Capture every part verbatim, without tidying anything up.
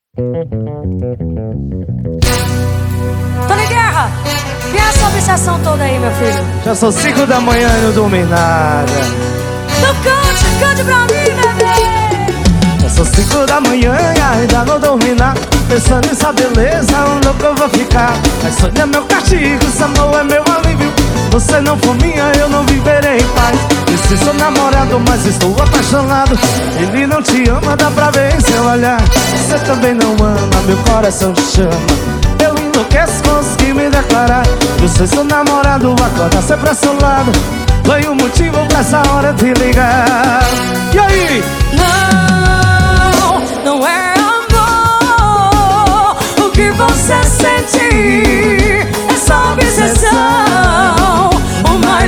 Tony Guerra, e essa obsessão toda aí, meu filho? Já são cinco da manhã e não dormi nada. Então cante, cante pra mim, bebê. Já são cinco da manhã e ainda não dormi nada. Pensando nessa beleza, onde louco eu vou ficar. Mas sonho é meu castigo, esse amor é meu alívio. Você não for minha, eu não viverei em paz. Esse sou namorado, mas estou apaixonado. Ele não te ama, dá pra ver em seu olhar. Você também não ama, meu coração te chama. Eu enlouqueço, consegui me declarar. Você sou namorado, acorda sempre ao seu lado. Foi o motivo pra essa hora te ligar. E aí? Não, não é amor. O que você sente é só obsessão, uma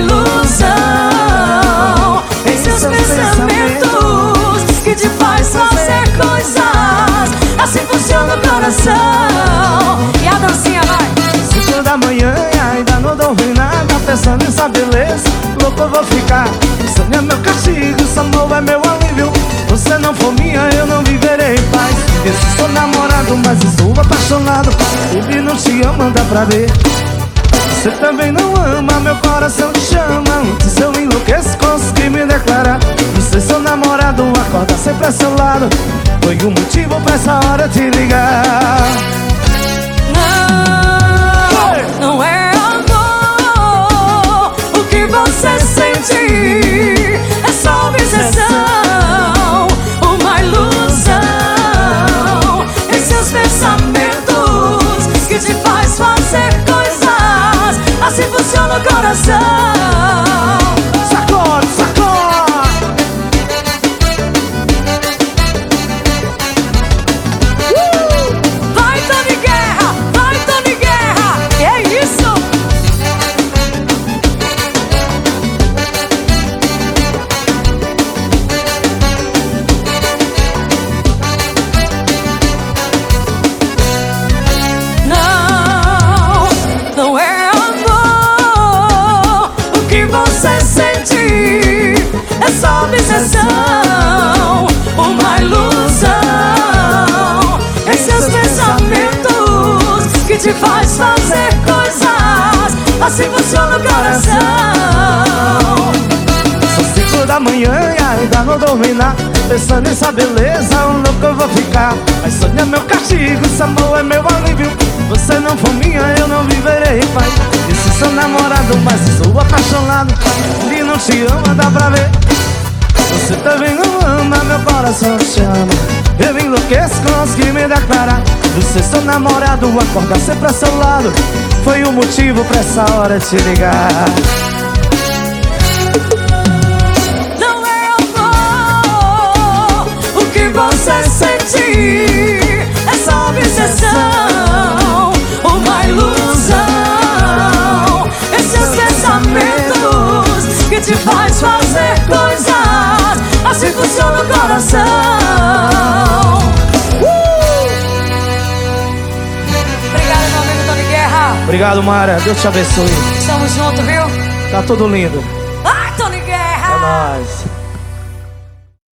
ilusão em seus pensamentos que te faz fazer coisas. Assim funciona o coração. E a dancinha vai. Cinco da manhã e ainda não dormi nada. Pensando nessa beleza, louco eu vou ficar. Você é meu castigo, esse amor é meu alívio. Você não for minha, eu não viverei em paz. Esse sou namorado, mas estou apaixonado. Ele não te ama, dá pra ver. Você também não ama, meu coração te chama. Antes eu enlouqueço, consegui me declarar. Você sou namorado, acorda sempre ao seu lado. Foi o motivo pra essa hora te ligar. Não, não é amor. O que você sente é só obsessão, uma ilusão em seus pensamentos que te faz fazer coisas. Assim funciona o coração. Sacode, sacode. uh! Vai, Tony Guerra, vai, Tony Guerra. Que é isso? Não, não é amor. O que você sente é só obsessão, uma ilusão em seus pensamentos que te faz fazer coisas. Assim funciona o coração. São cinco da manhã e ainda não dormi nada. Pensando nessa beleza, onde louco eu vou ficar. Mas sonho é meu castigo, esse amor é meu alívio. Você não for minha, eu não viverei em paz. Esse sou namorado, mas sou apaixonado. Ele não te ama, dá pra ver. Você também não ama, meu coração te chama. Eu enlouqueço, consegui me declarar. Você sou namorado, acorda sempre ao seu lado. Foi o motivo pra essa hora te ligar. Não é amor. O que você sente é só obsessão, uma ilusão em seus pensamentos que te faz fazer coisas. Assim funciona o coração. uh! Obrigado, meu amigo Tony Guerra. Obrigado, Mara, Deus te abençoe. Estamos juntos, viu? Tá tudo lindo. Ai, Tony Guerra. É nóis.